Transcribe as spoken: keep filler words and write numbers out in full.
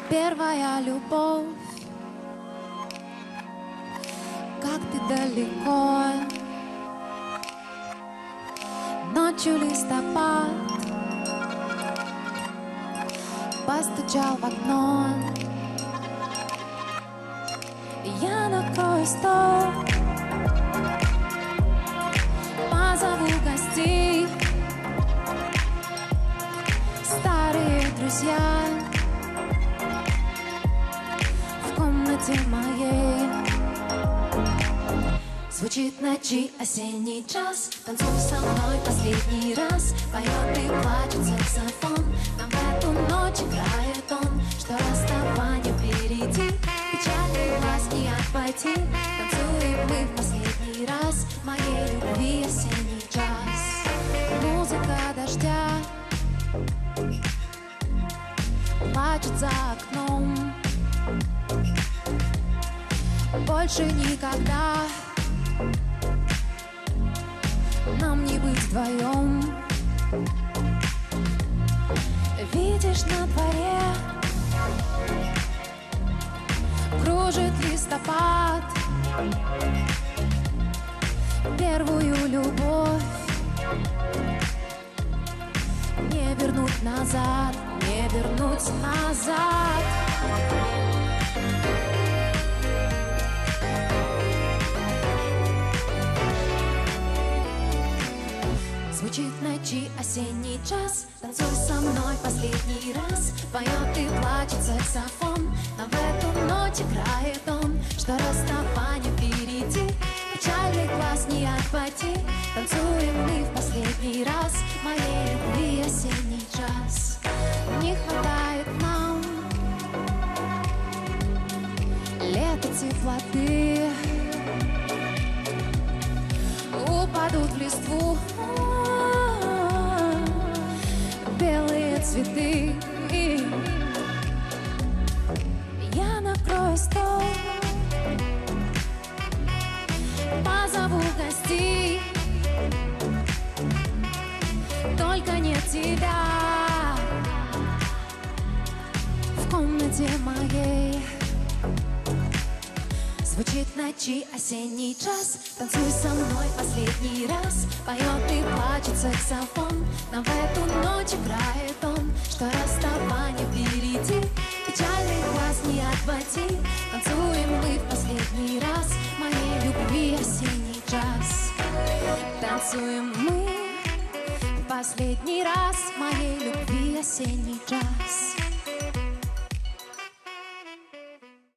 Первая любовь, как ты далеко. Ночью листопад постучал в окно. Я накрою стол, позову гостей, старые друзья в комнате моей. Звучит ночи осенний час, танцуй со мной последний раз. Поет и плачет саксофон, нам в эту ночь играет он. Что расставание впереди, печальный глаз не обойти. Танцуем мы в последний раз, моей любви осенний час. Музыка дождя плачет за окном. Больше никогда нам не быть вдвоем. Видишь, на дворе кружит листопад. Первую любовь не вернуть назад, не вернуть назад. Звучит ночи осенний час, танцуй со мной последний раз. Поет и плачет саксофон, нам в эту ночь играет он. Что расставание впереди, печальный глаз не обойти. Танцуем мы в последний раз, моей любви осенний час. Не хватает нам лета теплоты, упадут в листву белые цветы. Я накрою стол, позову гостей, только не тебя в комнате моей. Звучит ночи осенний час, танцуй со мной последний раз. Поет и плачет саксофон, нам в эту ночь играет он. Что расставание впереди, печальный глаз не отводи. Танцуем мы в последний раз, моей любви осенний час. Танцуем мы в последний раз, моей любви осенний час.